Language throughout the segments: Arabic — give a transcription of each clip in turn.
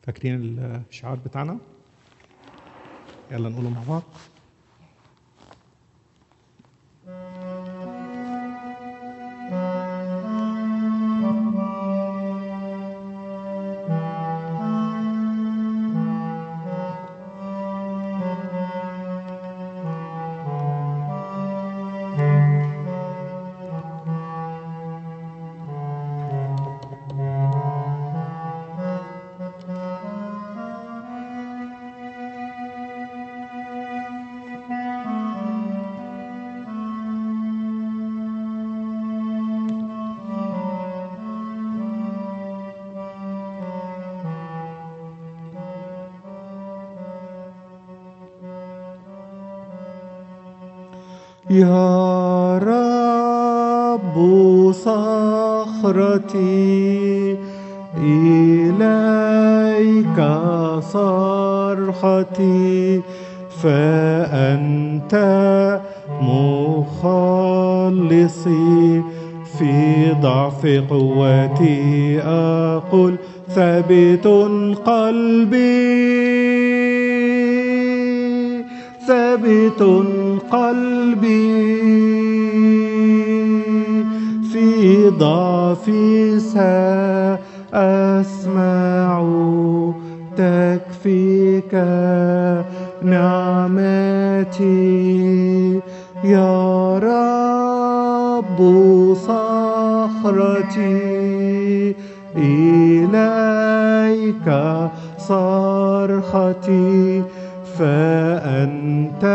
فاكرين الشعار بتاعنا؟ يلا نقوله مع بعض. يا رب صخرتي إليك صرختي فأنت مخلصي في ضعف قوتي أقول ثابت قلبي ثابت قلبي في ضعفي سأسمع تكفيك نعمتي يا رب صخرتي إليك صرختي فأنت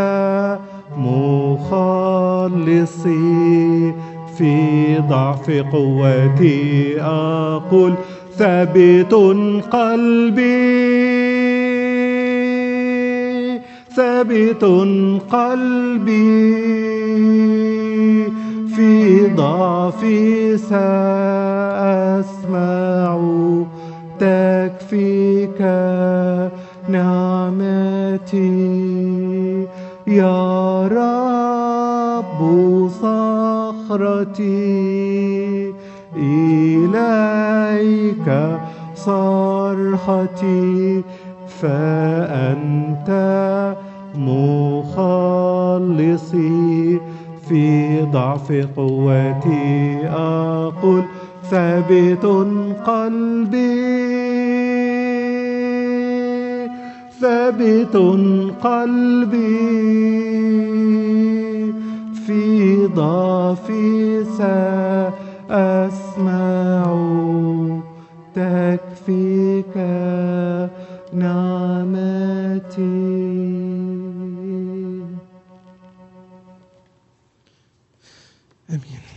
مخلصي في ضعف قوتي أقول ثابت قلبي ثابت قلبي في ضعفي سأسمع تكفيك نعمتي يا رب صخرتي إليك صرختي فأنت مخلصي في ضعف قوتي أقول ثابت قلبي ثابت قلبي في ضعفي سأسمع تكفيك نعمتي. آمين.